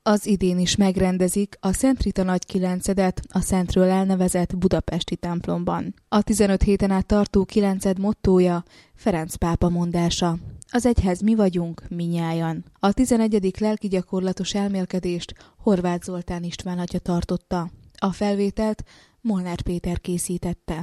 Az idén is megrendezik a Szent Rita Nagykilencedet a Szentről elnevezett budapesti templomban. A 15 héten át tartó kilenced mottója Ferenc pápa mondása. Az egyház mi vagyunk, minnyájan. A 11. lelkigyakorlatos elmélkedést Horváth Zoltán István atya tartotta. A felvételt Molnár Péter készítette.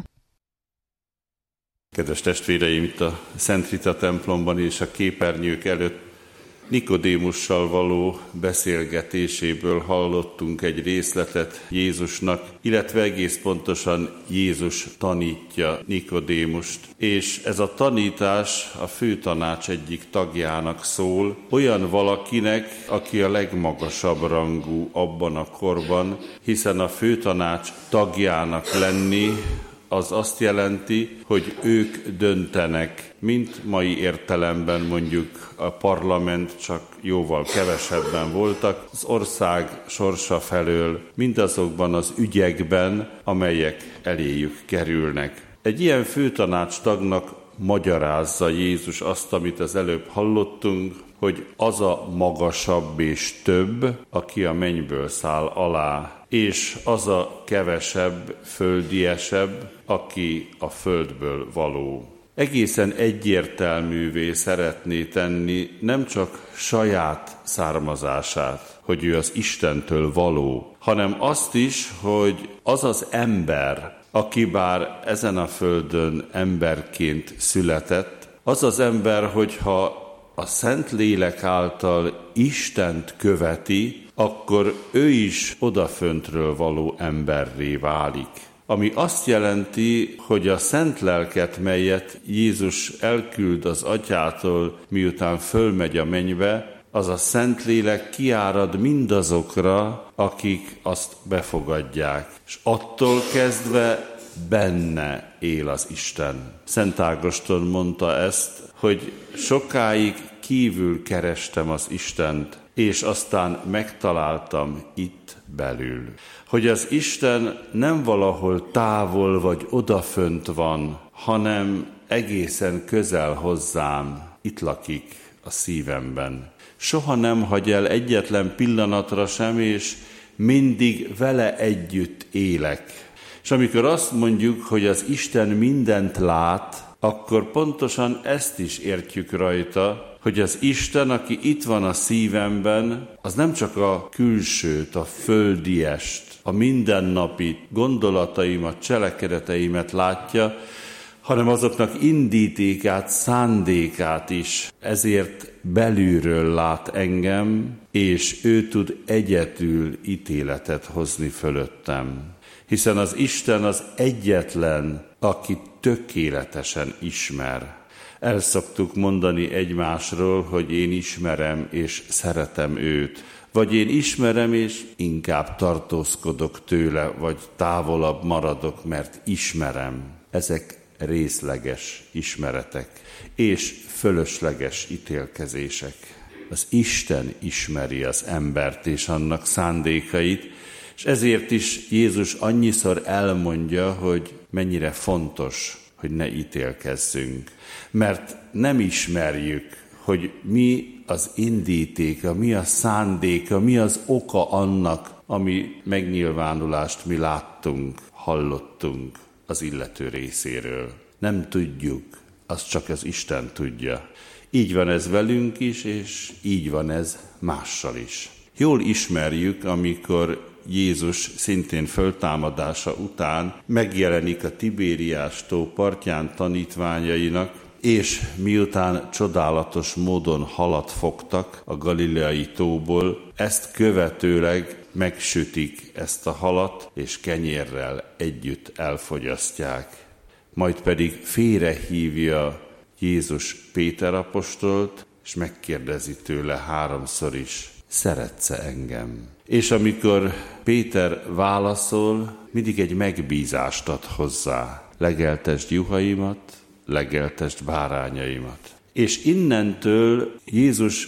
Kedves testvéreim, itt a Szent Rita templomban és a képernyők előtt Nikodémussal való beszélgetéséből hallottunk egy részletet Jézusnak, illetve egész pontosan Jézus tanítja Nikodémust. És ez a tanítás a főtanács egyik tagjának szól, olyan valakinek, aki a legmagasabb rangú abban a korban, hiszen a főtanács tagjának lenni, az azt jelenti, hogy ők döntenek, mint mai értelemben mondjuk a parlament, csak jóval kevesebben voltak, az ország sorsa felől, mindazokban az ügyekben, amelyek eléjük kerülnek. Egy ilyen főtanács tagnak magyarázza Jézus azt, amit az előbb hallottunk, hogy az a magasabb és több, aki a mennyből száll alá, és az a kevesebb, földiesebb, aki a földből való. Egészen egyértelművé szeretné tenni nem csak saját származását, hogy ő az Istentől való, hanem azt is, hogy az az ember, aki bár ezen a földön emberként született, az az ember, hogyha a Szentlélek által Istent követi, akkor ő is odaföntről való emberré válik. Ami azt jelenti, hogy a szent lelket, melyet Jézus elküld az Atyától, miután fölmegy a mennybe, az a Szentlélek kiárad mindazokra, akik azt befogadják. És attól kezdve benne él az Isten. Szent Ágoston mondta ezt, hogy sokáig kívül kerestem az Istent, és aztán megtaláltam itt belül. Hogy az Isten nem valahol távol vagy odafönt van, hanem egészen közel hozzám, itt lakik a szívemben. Soha nem hagy el egyetlen pillanatra sem, és mindig vele együtt élek. És amikor azt mondjuk, hogy az Isten mindent lát, akkor pontosan ezt is értjük rajta, hogy az Isten, aki itt van a szívemben, az nem csak a külsőt, a földiest, a mindennapi gondolataimat, cselekedeteimet látja, hanem azoknak indítékát, szándékát is. Ezért belülről lát engem, és ő tud egyedül ítéletet hozni fölöttem. Hiszen az Isten az egyetlen, aki tökéletesen ismer. El szoktuk mondani egymásról, hogy én ismerem és szeretem őt, vagy én ismerem és inkább tartózkodok tőle, vagy távolabb maradok, mert ismerem. Ezek részleges ismeretek és fölösleges ítélkezések. Az Isten ismeri az embert és annak szándékait, és ezért is Jézus annyiszor elmondja, hogy mennyire fontos, hogy ne ítélkezzünk. Mert nem ismerjük, hogy mi az indítéka, mi a szándéka, mi az oka annak, ami megnyilvánulást mi láttunk, hallottunk az illető részéről. Nem tudjuk, azt csak az Isten tudja. Így van ez velünk is, és így van ez mással is. Jól ismerjük, amikor Jézus szintén föltámadása után megjelenik a Tibériás tó partján tanítványainak, és miután csodálatos módon halat fogtak a Galileai tóból, ezt követőleg megsütik ezt a halat, és kenyérrel együtt elfogyasztják. Majd pedig félrehívja Jézus Péter apostolt, és megkérdezi tőle 3-szor is, szeretsz-e engem? És amikor Péter válaszol, mindig egy megbízást ad hozzá. Legeltesd juhaimat, legeltesd bárányaimat. És innentől Jézus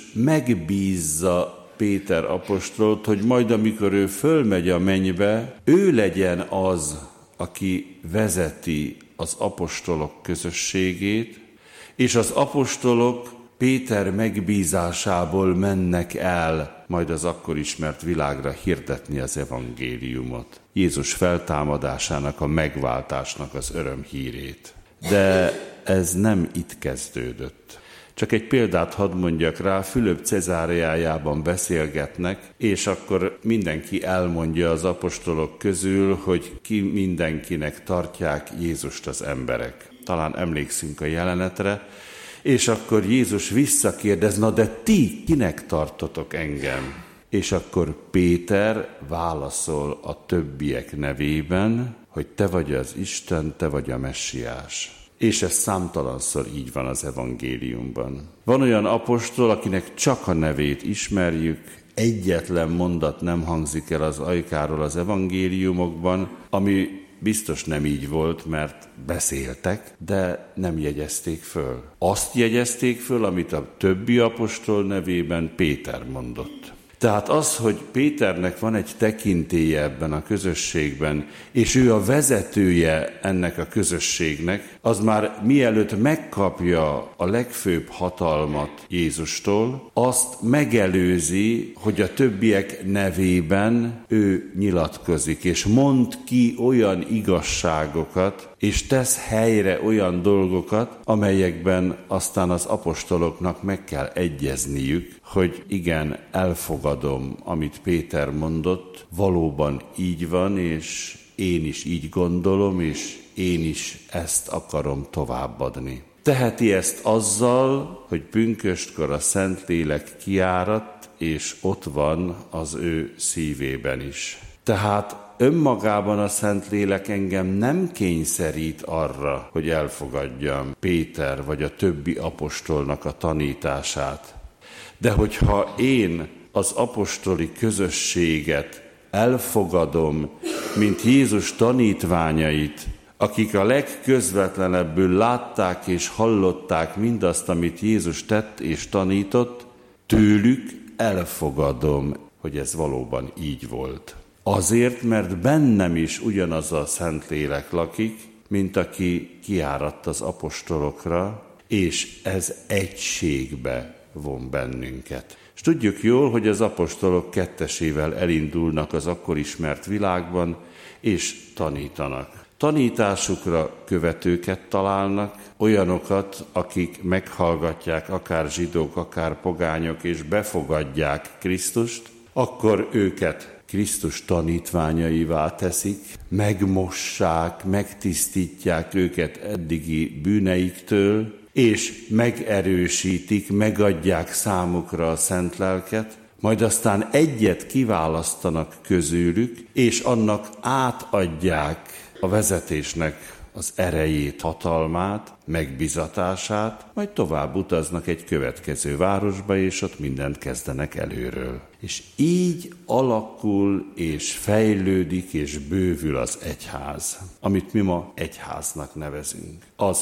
megbízza Péter apostolt, hogy majd amikor ő fölmegy a mennybe, ő legyen az, aki vezeti az apostolok közösségét, és az apostolok Péter megbízásából mennek el majd az akkor ismert világra hirdetni az evangéliumot. Jézus feltámadásának, a megváltásnak az örömhírét. De ez nem itt kezdődött. Csak egy példát hadd mondjak rá, Fülöp Cezáreájában beszélgetnek, és akkor mindenki elmondja az apostolok közül, hogy ki mindenkinek tartják Jézust az emberek. Talán emlékszünk a jelenetre, és akkor Jézus visszakérdez, na de ti kinek tartotok engem? És akkor Péter válaszol a többiek nevében, hogy te vagy az Isten, te vagy a Messiás. És ez számtalanszor így van az evangéliumban. Van olyan apostol, akinek csak a nevét ismerjük, egyetlen mondat nem hangzik el az ajkáról az evangéliumokban, ami biztos nem így volt, mert beszéltek, de nem jegyezték föl. Azt jegyezték föl, amit a többi apostol nevében Péter mondott. Tehát az, hogy Péternek van egy tekintélye ebben a közösségben, és ő a vezetője ennek a közösségnek, az már mielőtt megkapja a legfőbb hatalmat Jézustól, azt megelőzi, hogy a többiek nevében ő nyilatkozik, és mond ki olyan igazságokat, és tesz helyre olyan dolgokat, amelyekben aztán az apostoloknak meg kell egyezniük, hogy igen, elfogadom, amit Péter mondott, valóban így van, és én is így gondolom, és én is ezt akarom továbbadni. Teheti ezt azzal, hogy pünköstkor a Szentlélek kiáradt, és ott van az ő szívében is. Tehát önmagában a Szentlélek engem nem kényszerít arra, hogy elfogadjam Péter vagy a többi apostolnak a tanítását. De hogyha én az apostoli közösséget elfogadom, mint Jézus tanítványait, akik a legközvetlenebbül látták és hallották mindazt, amit Jézus tett és tanított, tőlük elfogadom, hogy ez valóban így volt. Azért, mert bennem is ugyanaz a Szentlélek lakik, mint aki kiáradt az apostolokra, és ez egységbe von bennünket. És tudjuk jól, hogy az apostolok kettesével elindulnak az akkor ismert világban, és tanítanak. Tanításukra követőket találnak, olyanokat, akik meghallgatják, akár zsidók, akár pogányok, és befogadják Krisztust, akkor őket Krisztus tanítványaivá teszik, megmossák, megtisztítják őket eddigi bűneiktől, és megerősítik, megadják számukra a szent lelket, majd aztán egyet kiválasztanak közülük, és annak átadják a vezetésnek az erejét, hatalmát, megbizatását, majd tovább utaznak egy következő városba, és ott mindent kezdenek előről. És így alakul, és fejlődik, és bővül az egyház, amit mi ma egyháznak nevezünk. Az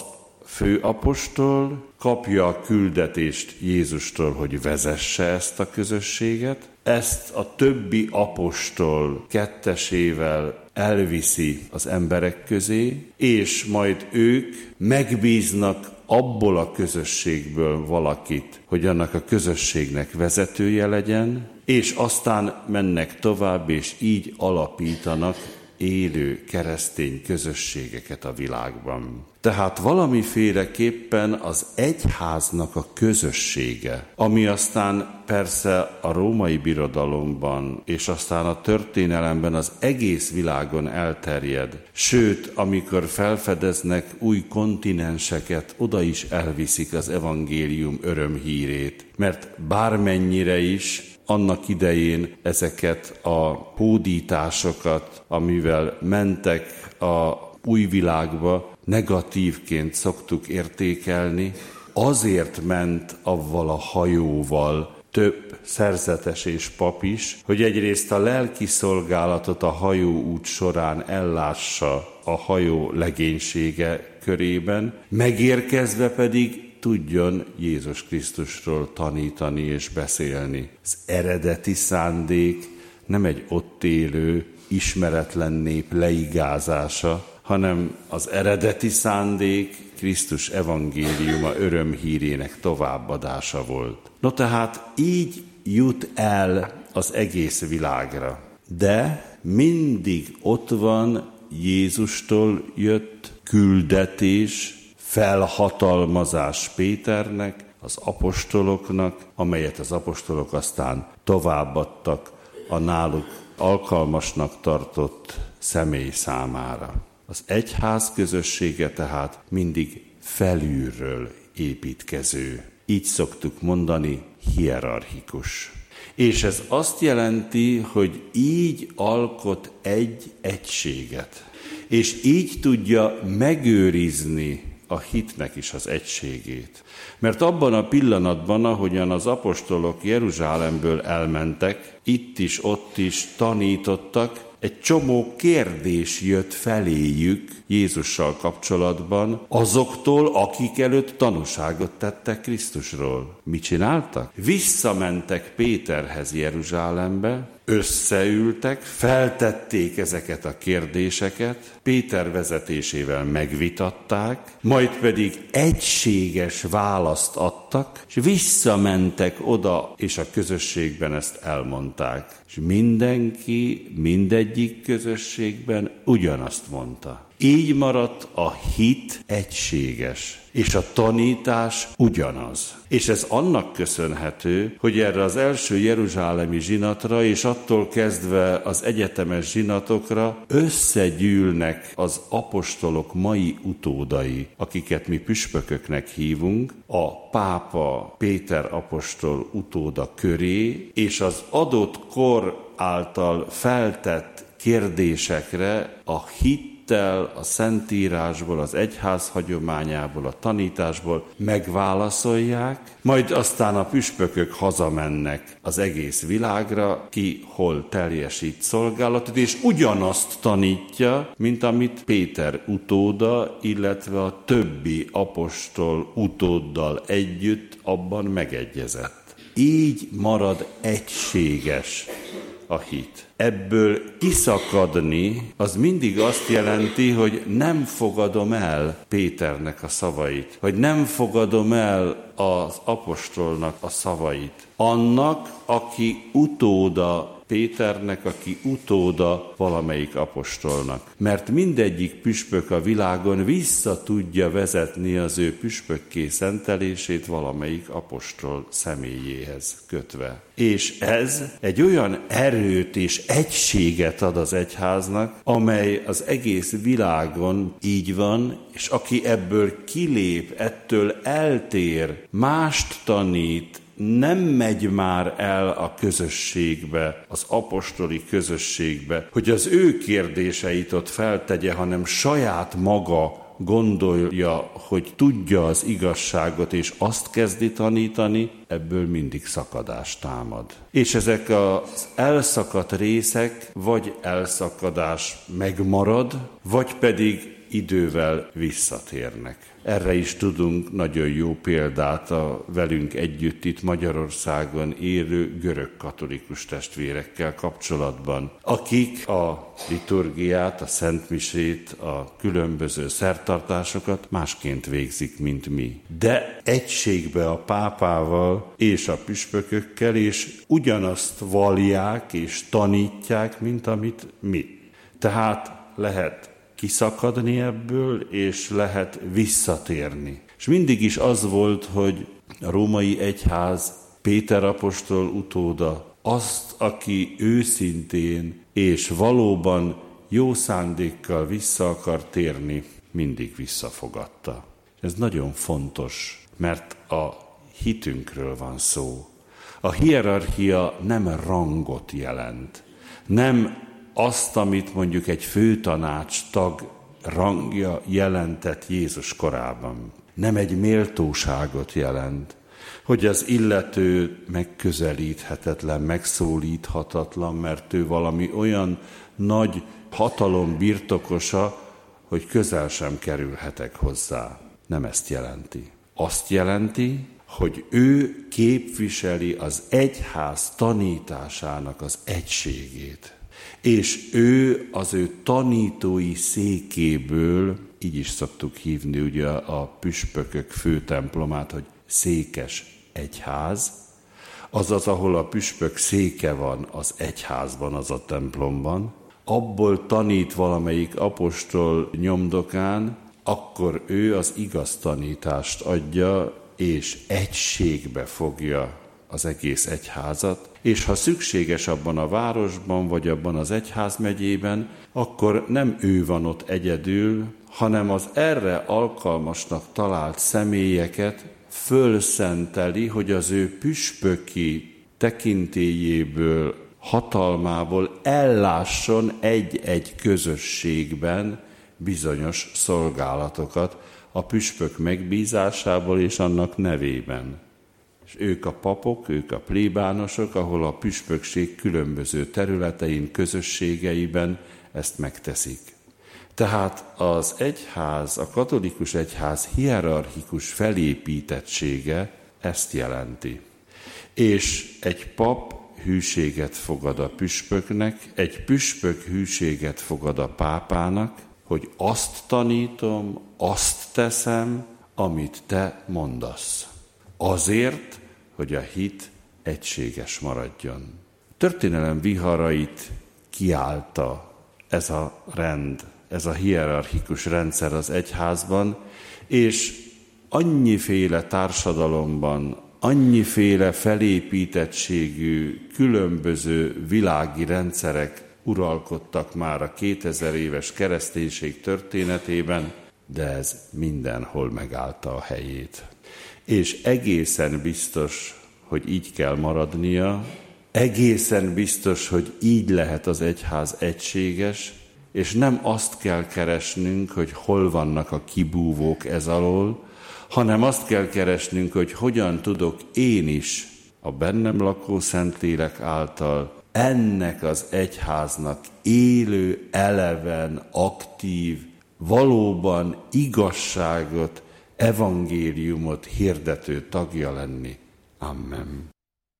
főapostol kapja a küldetést Jézustól, hogy vezesse ezt a közösséget, ezt a többi apostol kettesével elviszi az emberek közé, és majd ők megbíznak abból a közösségből valakit, hogy annak a közösségnek vezetője legyen, és aztán mennek tovább, és így alapítanak élő keresztény közösségeket a világban. Tehát valamiféleképpen az egyháznak a közössége, ami aztán persze a római birodalomban és aztán a történelemben az egész világon elterjed, sőt, amikor felfedeznek új kontinenseket, oda is elviszik az evangélium örömhírét, mert bármennyire is annak idején ezeket a hódításokat, amivel mentek a új világba, negatívként szoktuk értékelni, azért ment avval a hajóval több szerzetes és pap is, hogy egyrészt a lelki szolgálatot a hajóút során ellássa a hajó legénysége körében, megérkezve pedig tudjon Jézus Krisztusról tanítani és beszélni. Az eredeti szándék nem egy ott élő, ismeretlen nép leigázása, hanem az eredeti szándék Krisztus evangéliuma örömhírének továbbadása volt. No tehát így jut el az egész világra. De mindig ott van Jézustól jött küldetés, felhatalmazás Péternek, az apostoloknak, amelyet az apostolok aztán továbbadtak a náluk alkalmasnak tartott személy számára. Az egyház közössége tehát mindig felülről építkező. Így szoktuk mondani, hierarchikus. És ez azt jelenti, hogy így alkot egy egységet, és így tudja megőrizni a hitnek is az egységét. Mert abban a pillanatban, ahogyan az apostolok Jeruzsálemből elmentek, itt is, ott is tanítottak, egy csomó kérdés jött feléjük Jézussal kapcsolatban, azoktól, akik előtt tanúságot tettek Krisztusról. Mit csináltak? Visszamentek Péterhez Jeruzsálembe, összeültek, feltették ezeket a kérdéseket, Péter vezetésével megvitatták, majd pedig egységes választ adtak, és visszamentek oda, és a közösségben ezt elmondták. És mindenki, mindegyik közösségben ugyanazt mondta. Így maradt a hit egységes, és a tanítás ugyanaz. És ez annak köszönhető, hogy erre az első jeruzsálemi zsinatra, és attól kezdve az egyetemes zsinatokra összegyűlnek az apostolok mai utódai, akiket mi püspököknek hívunk, a pápa Péter apostol utóda köré, és az adott kor által feltett kérdésekre a hittel, a Szentírásból, az egyház hagyományából, a tanításból megválaszolják, majd aztán a püspökök hazamennek az egész világra, ki hol teljesít szolgálatot, és ugyanazt tanítja, mint amit Péter utóda, illetve a többi apostol utóddal együtt abban megegyezett. Így marad egységes a hit. Ebből kiszakadni, az mindig azt jelenti, hogy nem fogadom el Péternek a szavait, vagy nem fogadom el az apostolnak a szavait. Annak, aki utóda Péternek, aki utóda valamelyik apostolnak. Mert mindegyik püspök a világon vissza tudja vezetni az ő püspökké szentelését valamelyik apostol személyéhez kötve. És ez egy olyan erőt és egységet ad az egyháznak, amely az egész világon így van, és aki ebből kilép, ettől eltér, mást tanít, nem megy már el a közösségbe, az apostoli közösségbe, hogy az ő kérdéseit ott feltegye, hanem saját maga gondolja, hogy tudja az igazságot, és azt kezdi tanítani, ebből mindig szakadás támad. És ezek az elszakadt részek, vagy elszakadás megmarad, vagy pedig idővel visszatérnek. Erre is tudunk nagyon jó példát a velünk együtt itt Magyarországon élő görög katolikus testvérekkel kapcsolatban, akik a liturgiát, a szentmisét, a különböző szertartásokat másként végzik, mint mi. De egységbe a pápával és a püspökökkel, és ugyanazt vallják és tanítják, mint amit mi. Tehát lehet kiszakadni ebből, és lehet visszatérni. És mindig is az volt, hogy a római egyház Péter apostol utóda azt, aki őszintén és valóban jó szándékkal vissza akar térni, mindig visszafogadta. Ez nagyon fontos, mert a hitünkről van szó. A hierarchia nem rangot jelent, nem azt, amit mondjuk egy főtanács tag rangja jelentett Jézus korában. Nem egy méltóságot jelent, hogy az illető megközelíthetetlen, megszólíthatatlan, mert ő valami olyan nagy hatalom birtokosa, hogy közel sem kerülhetek hozzá. Nem ezt jelenti. Azt jelenti, hogy ő képviseli az egyház tanításának az egységét. És ő az ő tanítói székéből, így is szoktuk hívni ugye a püspökök főtemplomát, hogy székes egyház, azaz, ahol a püspök széke van az egyházban, az a templomban, abból tanít valamelyik apostol nyomdokán, akkor ő az igaz tanítást adja, és egységbe fogja az egész egyházat, és ha szükséges abban a városban, vagy abban az egyházmegyében, akkor nem ő van ott egyedül, hanem az erre alkalmasnak talált személyeket fölszenteli, hogy az ő püspöki tekintélyéből, hatalmából ellásson egy-egy közösségben bizonyos szolgálatokat a püspök megbízásából és annak nevében. És ők a papok, ők a plébánosok, ahol a püspökség különböző területein, közösségeiben ezt megteszik. Tehát az egyház, a katolikus egyház hierarchikus felépítettsége ezt jelenti. És egy pap hűséget fogad a püspöknek, egy püspök hűséget fogad a pápának, hogy azt tanítom, azt teszem, amit te mondasz. Azért, hogy a hit egységes maradjon. Történelem viharait kiállta ez a rend, ez a hierarchikus rendszer az egyházban, és annyiféle társadalomban, annyiféle felépítettségű, különböző világi rendszerek uralkodtak már a 2000 éves kereszténység történetében, de ez mindenhol megállta a helyét. És egészen biztos, hogy így kell maradnia, egészen biztos, hogy így lehet az egyház egységes, és nem azt kell keresnünk, hogy hol vannak a kibúvók ez alól, hanem azt kell keresnünk, hogy hogyan tudok én is a bennem lakó Szentlélek által ennek az egyháznak élő, eleven, aktív, valóban igazságot, evangéliumot hirdető tagja lenni. Amen.